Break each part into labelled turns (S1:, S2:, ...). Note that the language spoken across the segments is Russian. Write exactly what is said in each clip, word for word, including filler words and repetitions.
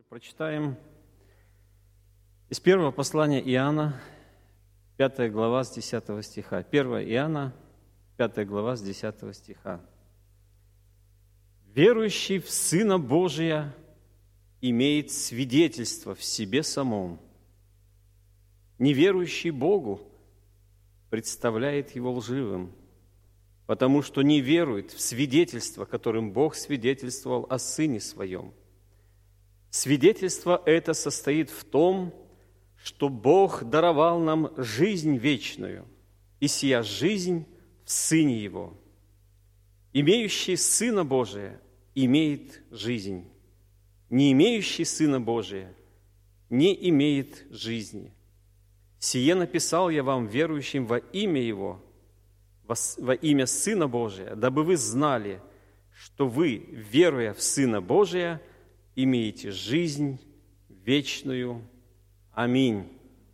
S1: Прочитаем из первого послания Иоанна, пятая глава с десятого стиха. первое Иоанна, пятая глава с десятого стиха. «Верующий в Сына Божия имеет свидетельство в себе самом. Неверующий Богу представляет его лживым, потому что не верует в свидетельство, которым Бог свидетельствовал о Сыне Своем. Свидетельство это состоит в том, что Бог даровал нам жизнь вечную, и сия жизнь в Сыне Его. Имеющий Сына Божия имеет жизнь, не имеющий Сына Божия не имеет жизни. Сие написал я вам, верующим во имя Его, во имя Сына Божия, дабы вы знали, что вы, веруя в Сына Божия, имеете жизнь вечную. Аминь».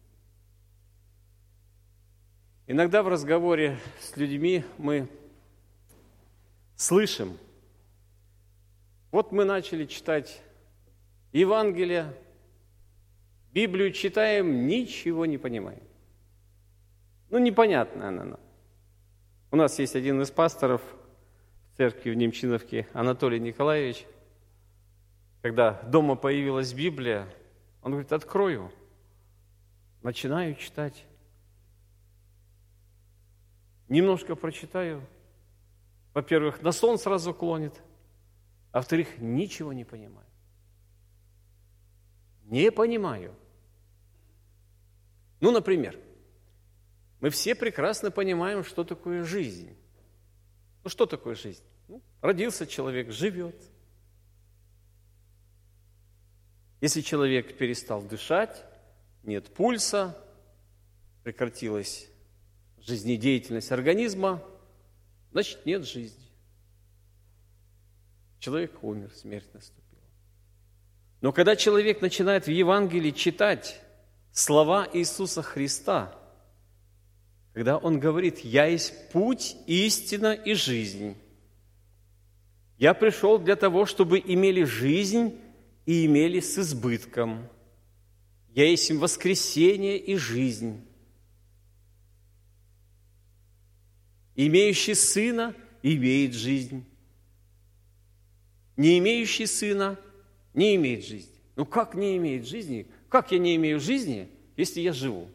S1: Иногда в разговоре с людьми мы слышим, вот мы начали читать Евангелие, Библию читаем, ничего не понимаем. Ну, непонятно она нам. У нас есть один из пасторов в церкви в Немчиновке, Анатолий Николаевич. Когда дома появилась Библия, он говорит: открою, начинаю читать. Немножко прочитаю. Во-первых, на сон сразу клонит, а во-вторых, ничего не понимаю. Не понимаю. Ну, например, мы все прекрасно понимаем, что такое жизнь. Ну, что такое жизнь? Ну, родился человек, живет. Если человек перестал дышать, нет пульса, прекратилась жизнедеятельность организма, значит, нет жизни. Человек умер, смерть наступила. Но когда человек начинает в Евангелии читать слова Иисуса Христа, когда Он говорит: «Я есть путь, истина и жизнь. Я пришел для того, чтобы имели жизнь и имели с избытком. Я есть им воскресение и жизнь. Имеющий Сына имеет жизнь. Не имеющий Сына не имеет жизни». Ну как не имеет жизни? Как я не имею жизни, если я живу?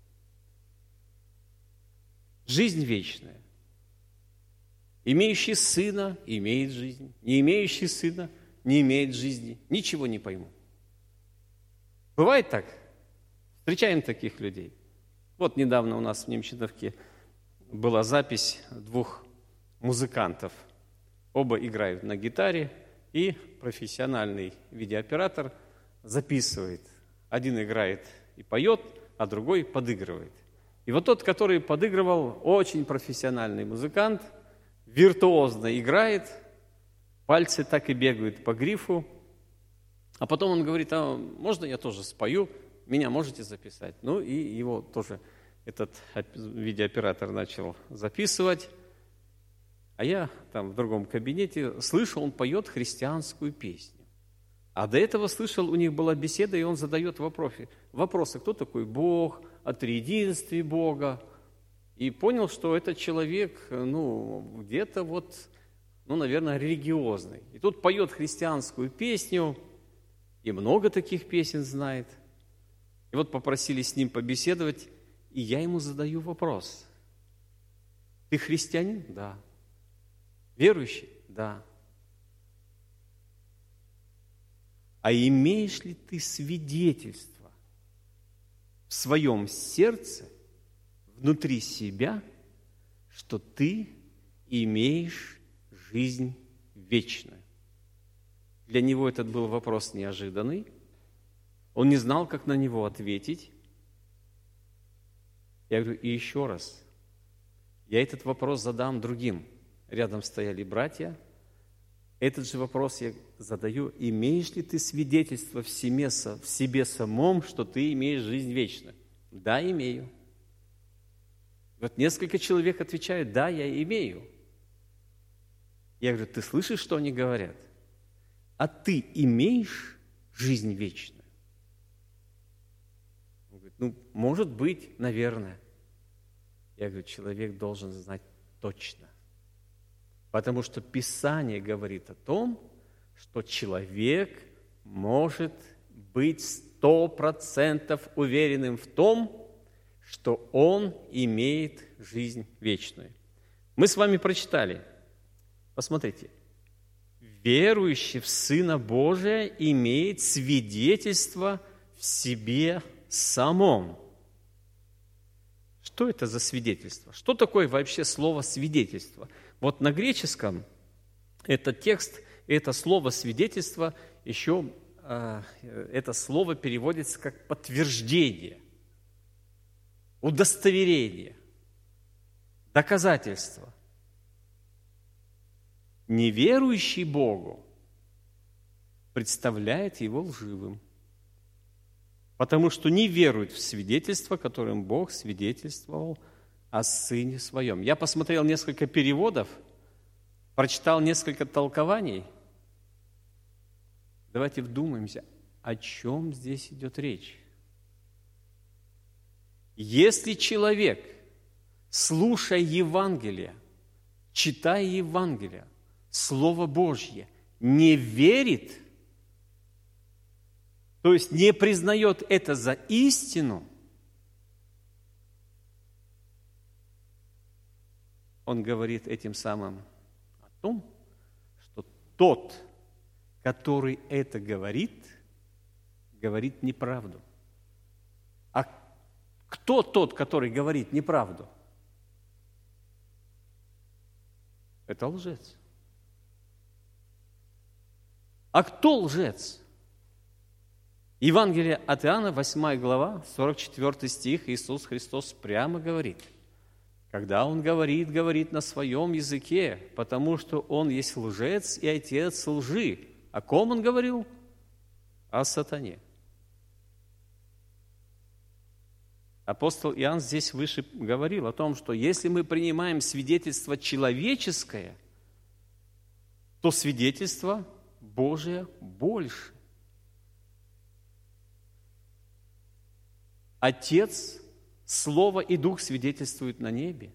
S1: Жизнь вечная. Имеющий Сына имеет жизнь. Не имеющий Сына не имеет жизни. Ничего не пойму. Бывает так? Встречаем таких людей. Вот недавно у нас в Немчиновке была запись двух музыкантов. Оба играют на гитаре, и профессиональный видеооператор записывает. Один играет и поет, а другой подыгрывает. И вот тот, который подыгрывал, очень профессиональный музыкант, виртуозно играет, пальцы так и бегают по грифу. А потом он говорит: а можно я тоже спою? Меня можете записать? Ну и его тоже этот видеооператор начал записывать. А я там в другом кабинете слышал, он поет христианскую песню. А до этого слышал, у них была беседа, и он задает вопросы. Вопросы: кто такой Бог, о триединстве Бога. И понял, что этот человек, ну, где-то вот, ну, наверное, религиозный. И тут поет христианскую песню, и много таких песен знает. И вот попросили с ним побеседовать, и я ему задаю вопрос: ты христианин? Да. Верующий? Да. А имеешь ли ты свидетельство в своем сердце, внутри себя, что ты имеешь жизнь вечную? Для него этот был вопрос неожиданный. Он не знал, как на него ответить. Я говорю: и еще раз, я этот вопрос задам другим. Рядом стояли братья. Этот же вопрос я задаю: имеешь ли ты свидетельство в себе, в себе самом, что ты имеешь жизнь вечную? Да, имею. Вот несколько человек отвечают: да, я имею. Я говорю: ты слышишь, что они говорят? А ты имеешь жизнь вечную. Он говорит, ну, может быть, наверное. Я говорю, человек должен знать точно. Потому что Писание говорит о том, что человек может быть сто процентов уверенным в том, что он имеет жизнь вечную. Мы с вами прочитали. Посмотрите. Верующий в Сына Божия имеет свидетельство в себе самом. Что это за свидетельство? Что такое вообще слово «свидетельство»? Вот на греческом этот текст, это слово «свидетельство» еще, это слово переводится как «подтверждение», «удостоверение», «доказательство». Неверующий Богу представляет его лживым, потому что не верует в свидетельство, которым Бог свидетельствовал о Сыне Своем. Я посмотрел несколько переводов, прочитал несколько толкований. Давайте вдумаемся, о чем здесь идет речь. Если человек, слушая Евангелие, читая Евангелие, Слово Божье, не верит, то есть не признает это за истину, он говорит этим самым о том, что тот, который это говорит, говорит неправду. А кто тот, который говорит неправду? Это лжец. А кто лжец? Евангелие от Иоанна, восьмая глава, сорок четвёртый стих, Иисус Христос прямо говорит. Когда Он говорит, говорит на своем языке, потому что Он есть лжец и отец лжи. О ком Он говорил? О сатане. Апостол Иоанн здесь выше говорил о том, что если мы принимаем свидетельство человеческое, то свидетельство Божие больше. Отец, Слово и Дух свидетельствуют на небе.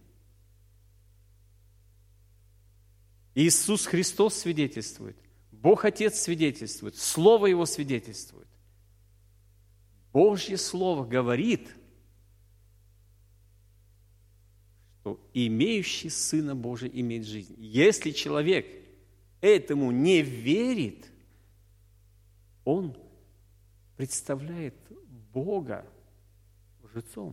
S1: Иисус Христос свидетельствует. Бог Отец свидетельствует. Слово Его свидетельствует. Божье Слово говорит, что имеющий Сына Божия имеет жизнь. Если человек этому не верит, он представляет Бога лжецом.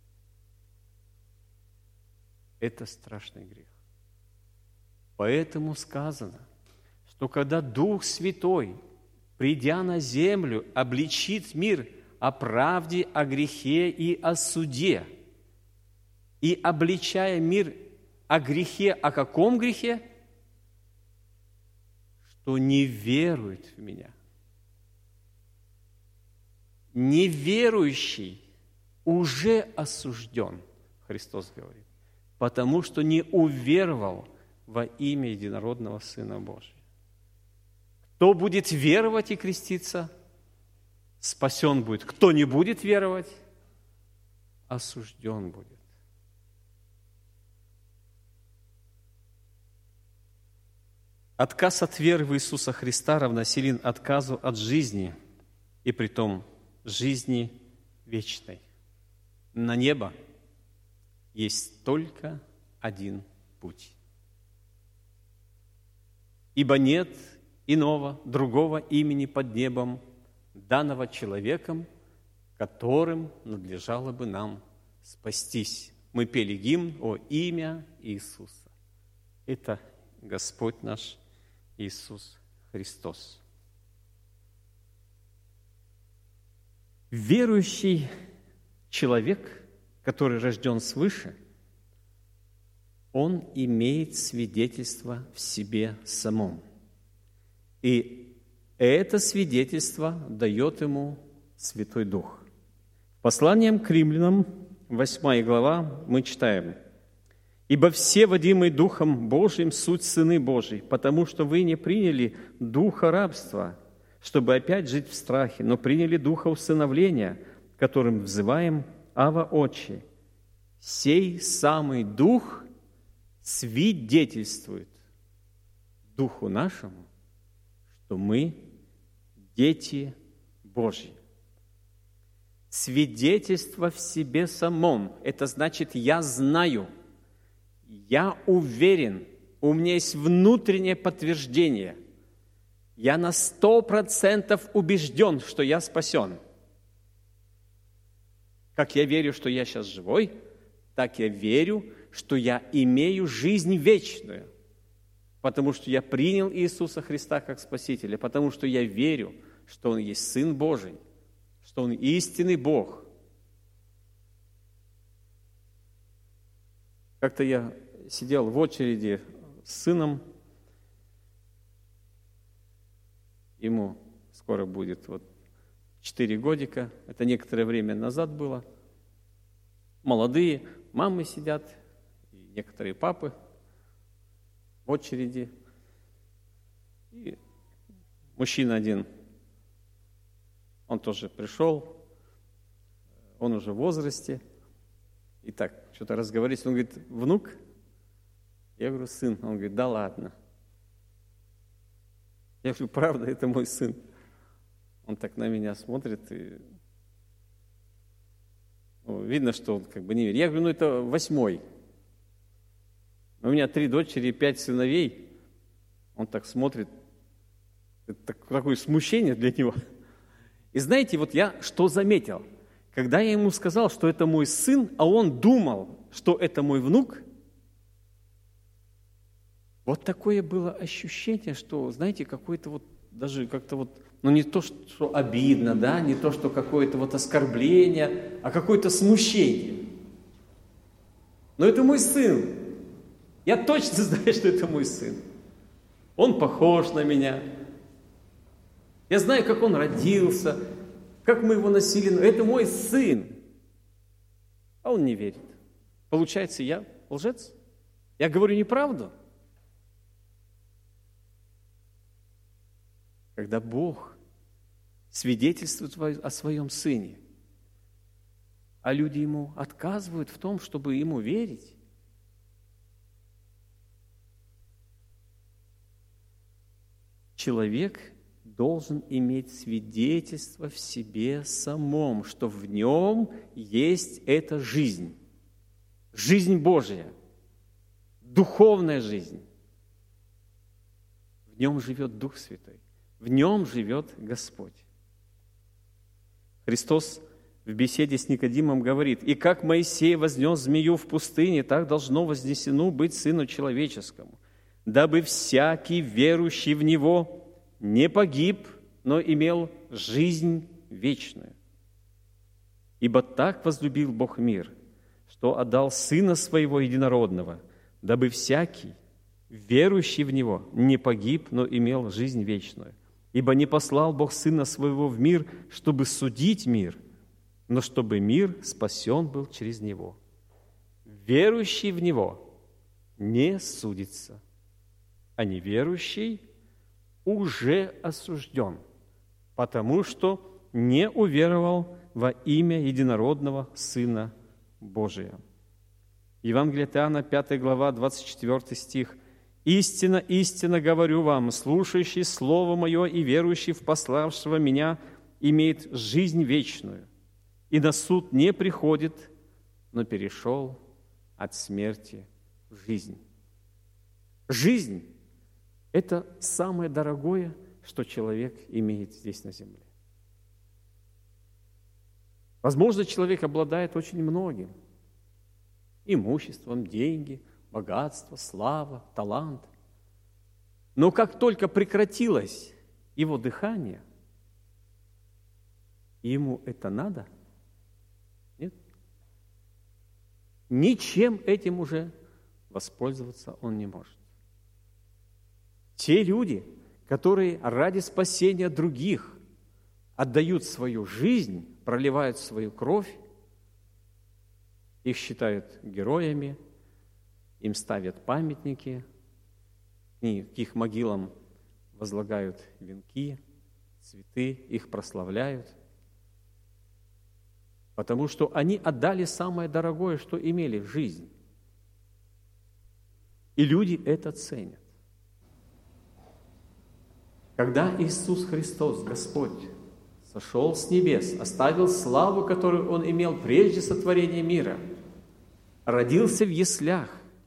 S1: Это страшный грех. Поэтому сказано, что когда Дух Святой, придя на землю, обличит мир о правде, о грехе и о суде, и обличая мир о грехе, о каком грехе? Что не верует в Меня. Неверующий уже осужден, Христос говорит, потому что не уверовал во имя единородного Сына Божия. Кто будет веровать и креститься, спасен будет. Кто не будет веровать, осужден будет. Отказ от веры в Иисуса Христа равносилен отказу от жизни, и притом жизни вечной. На небо есть только один путь. Ибо нет иного, другого имени под небом, данного человеком, которым надлежало бы нам спастись. Мы пели гимн о имя Иисуса. Это Господь наш Иисус Христос. Верующий человек, который рожден свыше, он имеет свидетельство в себе самом. И это свидетельство дает ему Святой Дух. Посланием к римлянам, восьмая глава, мы читаем: «Ибо все, водимые Духом Божиим, суть сыны Божии, потому что вы не приняли духа рабства, чтобы опять жить в страхе, но приняли духа усыновления, которым взываем Ава Отче. Сей самый Дух свидетельствует Духу нашему, что мы дети Божьи. Свидетельство в себе самом – это значит, я знаю, я уверен, у меня есть внутреннее подтверждение. Я на сто процентов убежден, что я спасен. Как я верю, что я сейчас живой, так я верю, что я имею жизнь вечную, потому что я принял Иисуса Христа как Спасителя, потому что я верю, что Он есть Сын Божий, что Он истинный Бог. Как-то я сидел в очереди с сыном, ему скоро будет вот четыре годика, это некоторое время назад было. Молодые мамы сидят, и некоторые папы в очереди. И мужчина один, он тоже пришел, он уже в возрасте. И так, что-то разговорились. Он говорит, внук? Я говорю, сын. Он говорит, да ладно. Я говорю, правда, это мой сын. Он так на меня смотрит, и ну, видно, что он как бы не верит. Я говорю, ну это восьмой. У меня три дочери и пять сыновей. Он так смотрит. Это такое смущение для него. И знаете, вот я что заметил? Когда я ему сказал, что это мой сын, а он думал, что это мой внук, вот такое было ощущение, что, знаете, какое-то вот, даже как-то вот, ну не то, что обидно, да, не то, что какое-то вот оскорбление, а какое-то смущение. Но это мой сын. Я точно знаю, что это мой сын. Он похож на меня. Я знаю, как он родился, как мы его носили. Но это мой сын. А он не верит. Получается, я лжец? Я говорю неправду? Когда Бог свидетельствует о своем Сыне, а люди ему отказывают в том, чтобы ему верить, человек должен иметь свидетельство в себе самом, что в нем есть эта жизнь, жизнь Божья, духовная жизнь. В нем живет Дух Святой, в нем живет Господь. Христос в беседе с Никодимом говорит, «И как Моисей вознес змею в пустыне, так должно вознесено быть Сыну Человеческому, дабы всякий, верующий в Него, не погиб, но имел жизнь вечную. Ибо так возлюбил Бог мир, что отдал Сына Своего Единородного, дабы всякий, верующий в Него, не погиб, но имел жизнь вечную. Ибо не послал Бог Сына Своего в мир, чтобы судить мир, но чтобы мир спасен был через Него. Верующий в Него не судится, а неверующий уже осужден, потому что не уверовал во имя единородного Сына Божия». Евангелие от Иоанна, пятая глава, двадцать четвёртый стих. «Истинно, истинно говорю вам, слушающий Слово Мое и верующий в пославшего Меня имеет жизнь вечную, и на суд не приходит, но перешел от смерти в жизнь». Жизнь – это самое дорогое, что человек имеет здесь на земле. Возможно, человек обладает очень многим – имуществом, деньги, богатство, слава, талант. Но как только прекратилось его дыхание, ему это надо? Нет? Ничем этим уже воспользоваться он не может. Те люди, которые ради спасения других отдают свою жизнь, проливают свою кровь, их считают героями, им ставят памятники, и к их могилам возлагают венки, цветы их прославляют, потому что они отдали самое дорогое, что имели – жизнь. И люди это ценят. Когда Иисус Христос, Господь, сошел с небес, оставил славу, которую Он имел прежде сотворения мира, родился в яслях,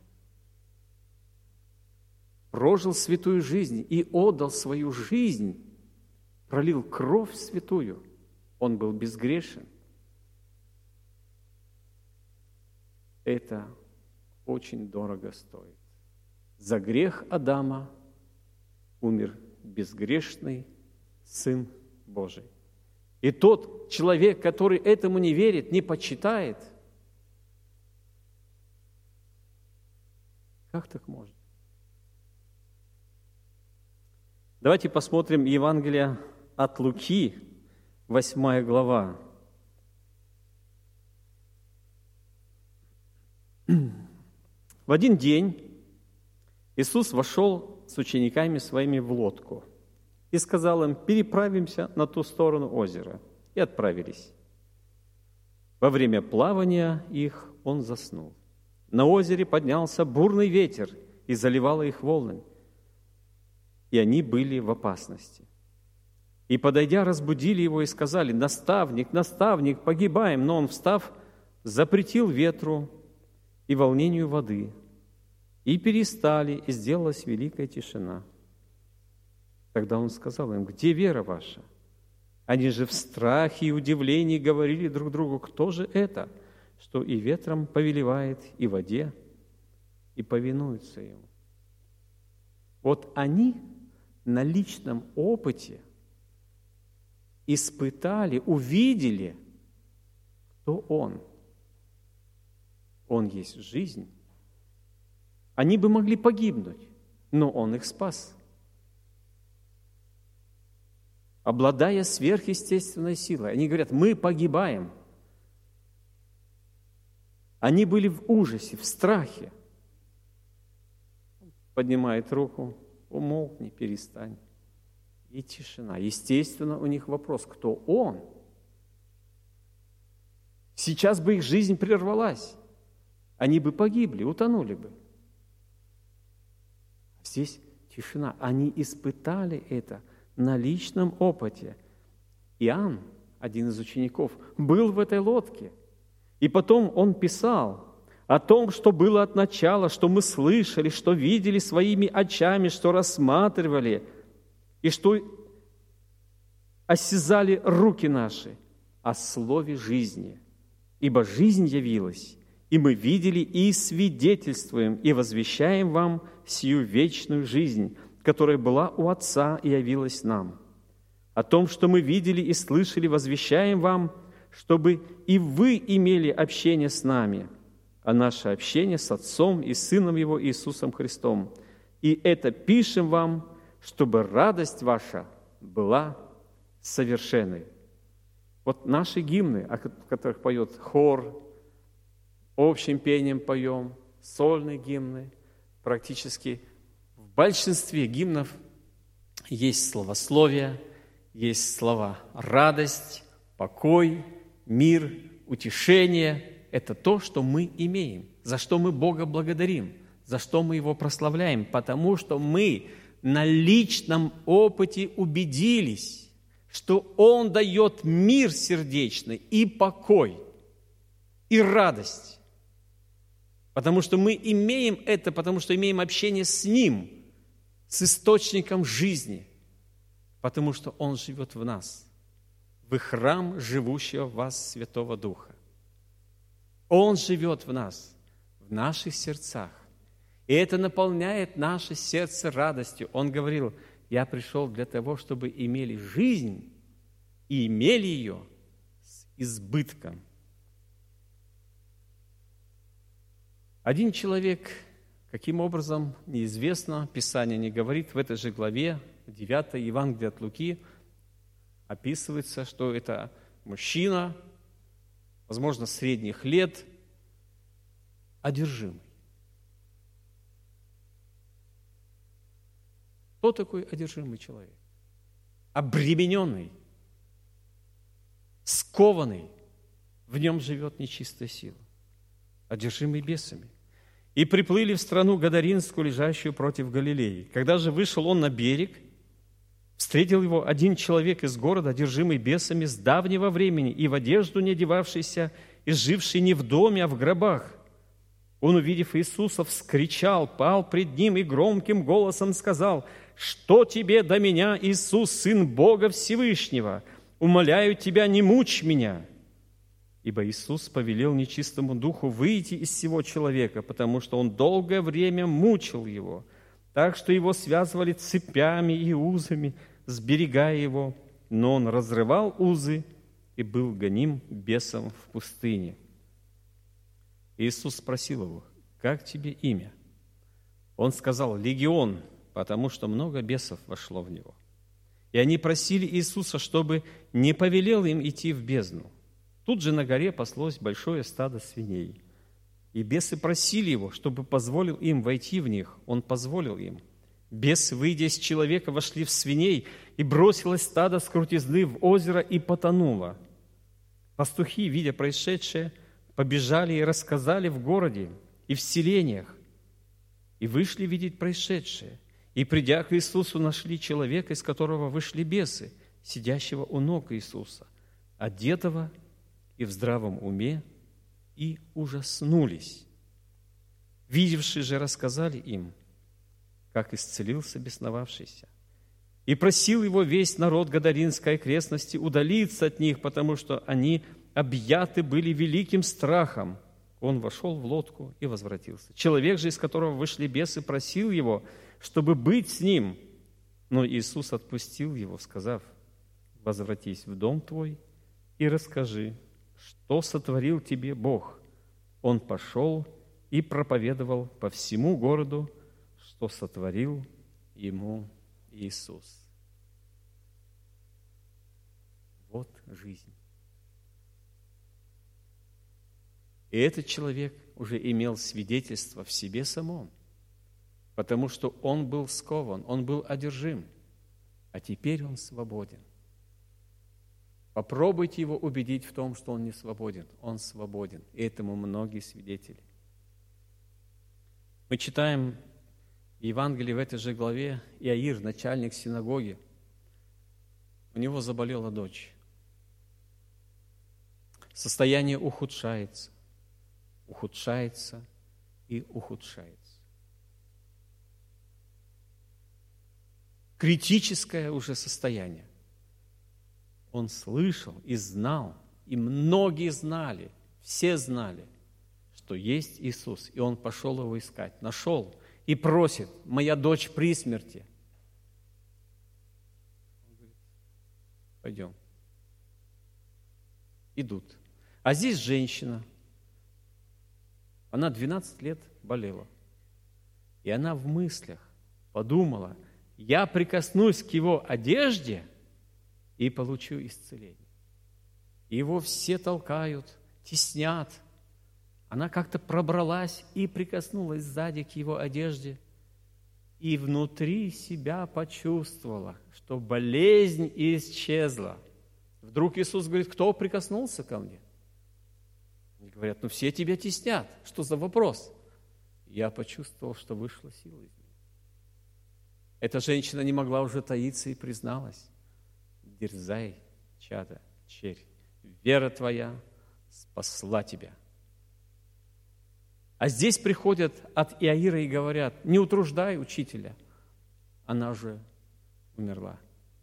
S1: прожил святую жизнь и отдал свою жизнь, пролил кровь святую, Он был безгрешен. Это очень дорого стоит. За грех Адама умер безгрешный Сын Божий. И тот человек, который этому не верит, не почитает, как так можно? Давайте посмотрим Евангелие от Луки, восьмая глава. В один день Иисус вошел с учениками своими в лодку и сказал им: переправимся на ту сторону озера. И отправились. Во время плавания их Он заснул. На озере поднялся бурный ветер и заливало их волнами, и они были в опасности. И, подойдя, разбудили его и сказали: «Наставник, наставник, погибаем!» Но он, встав, запретил ветру и волнению воды, и перестали, и сделалась великая тишина. Тогда он сказал им: «Где вера ваша?» Они же в страхе и удивлении говорили друг другу: «Кто же это, что и ветром повелевает, и воде, и повинуются ему?» Вот они на личном опыте испытали, увидели, кто Он. Он есть жизнь. Они бы могли погибнуть, но Он их спас. Обладая сверхъестественной силой. Они говорят: мы погибаем. Они были в ужасе, в страхе. Поднимает руку: умолкни, перестань. И тишина. Естественно, у них вопрос: кто Он? Сейчас бы их жизнь прервалась. Они бы погибли, утонули бы. Здесь тишина. Они испытали это на личном опыте. Иоанн, один из учеников, был в этой лодке. И потом он писал о том, что было от начала, что мы слышали, что видели своими очами, что рассматривали, и что осязали руки наши о слове жизни. Ибо жизнь явилась, и мы видели и свидетельствуем, и возвещаем вам сию вечную жизнь, которая была у Отца и явилась нам. О том, что мы видели и слышали, возвещаем вам, чтобы и вы имели общение с нами, а наше общение с Отцом и Сыном Его Иисусом Христом. И это пишем вам, чтобы радость ваша была совершенной. Вот наши гимны, о которых поет хор, общим пением поем, сольные гимны, практически в большинстве гимнов есть словословие, есть слова радость, покой, мир, утешение. Это то, что мы имеем, за что мы Бога благодарим, за что мы Его прославляем, потому что мы на личном опыте убедились, что Он дает мир сердечный и покой, и радость. Потому что мы имеем это, потому что имеем общение с Ним, с источником жизни, потому что Он живет в нас. Вы храм живущего в вас Святого Духа. Он живет в нас, в наших сердцах. И это наполняет наше сердце радостью. Он говорил: я пришел для того, чтобы имели жизнь и имели ее с избытком. Один человек, каким образом, неизвестно, Писание не говорит, в этой же главе, девятой Евангелие от Луки, описывается, что это мужчина, возможно, средних лет, одержимый. Кто такой одержимый человек? обремененный, скованный, в нем живет нечистая сила, одержимый бесами. И приплыли в страну Гадаринскую, лежащую против Галилеи. Когда же вышел он на берег, встретил его один человек из города, одержимый бесами с давнего времени, и в одежду не одевавшийся, и живший не в доме, а в гробах. Он, увидев Иисуса, вскричал, пал пред ним и громким голосом сказал: «Что тебе до меня, Иисус, Сын Бога Всевышнего? Умоляю тебя, не мучь меня». Ибо Иисус повелел нечистому духу выйти из сего человека, потому что он долгое время мучил его, так что его связывали цепями и узами, сберегая его, но он разрывал узы и был гоним бесом в пустыне. Иисус спросил его: «Как тебе имя?» Он сказал: «Легион», потому что много бесов вошло в него. И они просили Иисуса, чтобы не повелел им идти в бездну. Тут же на горе паслось большое стадо свиней. И бесы просили его, чтобы позволил им войти в них. Он позволил им. Бесы, выйдя из человека, вошли в свиней, и бросилось стадо с крутизны в озеро и потонуло. Пастухи, видя происшедшее, побежали и рассказали в городе и в селениях, и вышли видеть происшедшее. И, придя к Иисусу, нашли человека, из которого вышли бесы, сидящего у ног Иисуса, одетого и в здравом уме, и ужаснулись. Видевшие же рассказали им, как исцелился бесновавшийся. И просил его весь народ Гадаринской окрестности удалиться от них, потому что они объяты были великим страхом. Он вошел в лодку и возвратился. Человек же, из которого вышли бесы, просил его, чтобы быть с ним. Но Иисус отпустил его, сказав: «Возвратись в дом твой и расскажи, что сотворил тебе Бог». Он пошел и проповедовал по всему городу, что сотворил ему Иисус. Вот жизнь. И этот человек уже имел свидетельство в себе самом, потому что он был скован, он был одержим, а теперь он свободен. Попробуйте его убедить в том, что он не свободен. Он свободен. И этому многие свидетели. Мы читаем в Евангелии в этой же главе: Иаир, начальник синагоги, у него заболела дочь. Состояние ухудшается, ухудшается и ухудшается. Критическое уже состояние. Он слышал и знал, и многие знали, все знали, что есть Иисус. И он пошел его искать, нашел и просит: «Моя дочь при смерти». Он говорит: «Пойдем». Идут. А здесь женщина, она двенадцать лет болела. И она в мыслях подумала: «Я прикоснусь к его одежде и получу исцеление». Его все толкают, теснят. Она как-то пробралась и прикоснулась сзади к его одежде, и внутри себя почувствовала, что болезнь исчезла. Вдруг Иисус говорит: «Кто прикоснулся ко мне?» Они говорят: «Ну все тебя теснят». Что за вопрос? Я почувствовал, что вышла сила из меня. Эта женщина не могла уже таиться и призналась: «Дерзай, чадо, черь, вера твоя спасла тебя». А здесь приходят от Иаира и говорят: «Не утруждай учителя, она уже умерла».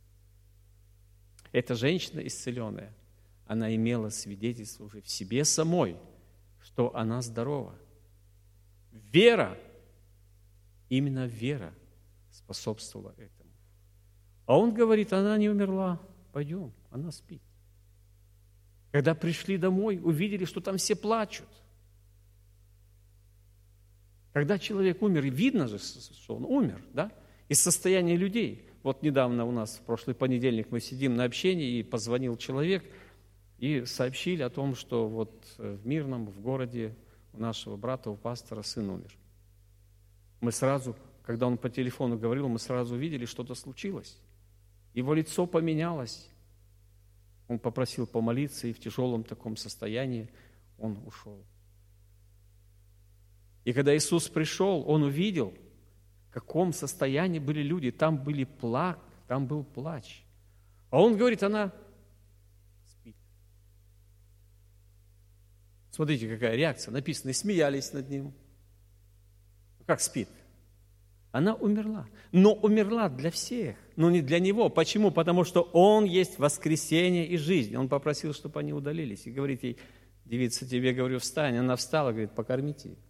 S1: Эта женщина исцеленная, она имела свидетельство уже в себе самой, что она здорова. Вера, именно вера способствовала этому. А он говорит: она не умерла, пойдем, она спит. Когда пришли домой, увидели, что там все плачут. Когда человек умер, видно же, что он умер, да? Из состояния людей. Вот недавно у нас, в прошлый понедельник, мы сидим на общении, и позвонил человек, и сообщили о том, что вот в Мирном, в городе, у нашего брата, у пастора сын умер. Мы сразу, когда он по телефону говорил, мы сразу увидели, что-то случилось. Его лицо поменялось. Он попросил помолиться, и в тяжелом таком состоянии он ушел. И когда Иисус пришел, Он увидел, в каком состоянии были люди. Там были плак, там был плач. А Он говорит, она спит. Смотрите, какая реакция. Написано, и смеялись над Ним. Как спит? Она умерла. Но умерла для всех, но не для Него. Почему? Потому что Он есть воскресение и жизнь. Он попросил, чтобы они удалились. И говорит ей, девица, тебе говорю, встань. Она встала, говорит, покормите ее.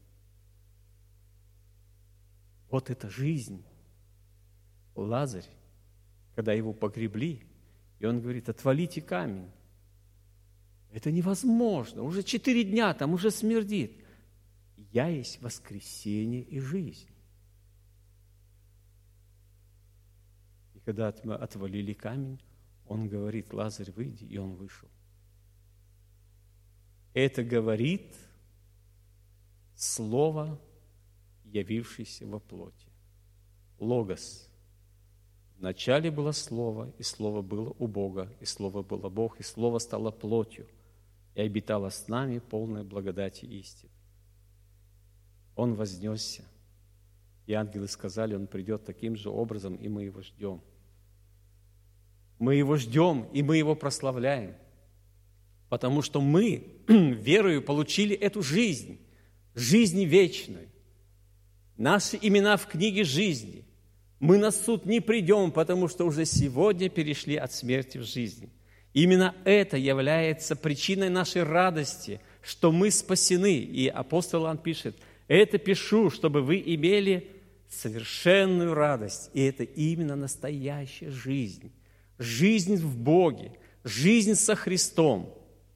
S1: Вот это жизнь. Лазарь, когда его погребли, и он говорит, отвалите камень. Это невозможно. Уже четыре дня там уже смердит. Я есть воскресение и жизнь. И когда отвалили камень, он говорит, Лазарь, выйди, и он вышел. Это говорит слово, явившийся во плоти. Логос. Вначале было Слово, и Слово было у Бога, и Слово было Бог, и Слово стало плотью, и обитало с нами полной благодати и истины. Он вознесся, и ангелы сказали, Он придет таким же образом, и мы Его ждем. Мы Его ждем, и мы Его прославляем, потому что мы верою получили эту жизнь, жизнь вечную. Наши имена в книге жизни. Мы на суд не придем, потому что уже сегодня перешли от смерти в жизнь. Именно это является причиной нашей радости, что мы спасены. И апостол Иоанн пишет, это пишу, чтобы вы имели совершенную радость. И это именно настоящая жизнь. Жизнь в Боге, жизнь со Христом.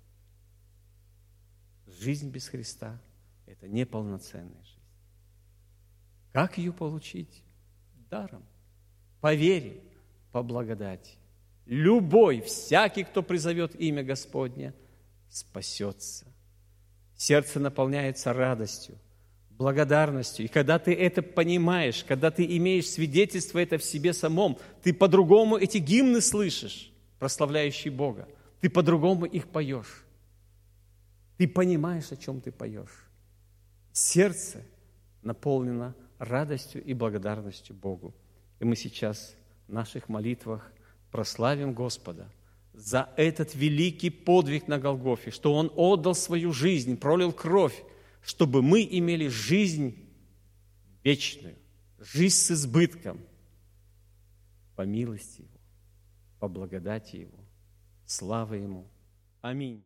S1: Жизнь без Христа – это неполноценная жизнь. Как ее получить? Даром, по вере, по благодати. Любой, всякий, кто призовет имя Господне, спасется. Сердце наполняется радостью, благодарностью. И когда ты это понимаешь, когда ты имеешь свидетельство это в себе самом, ты по-другому эти гимны слышишь, прославляющие Бога. Ты по-другому их поешь. Ты понимаешь, о чем ты поешь. Сердце наполнено радостью и благодарностью Богу. И мы сейчас в наших молитвах прославим Господа за этот великий подвиг на Голгофе, что Он отдал свою жизнь, пролил кровь, чтобы мы имели жизнь вечную, жизнь с избытком, по милости Его, по благодати Его. Слава Ему. Аминь.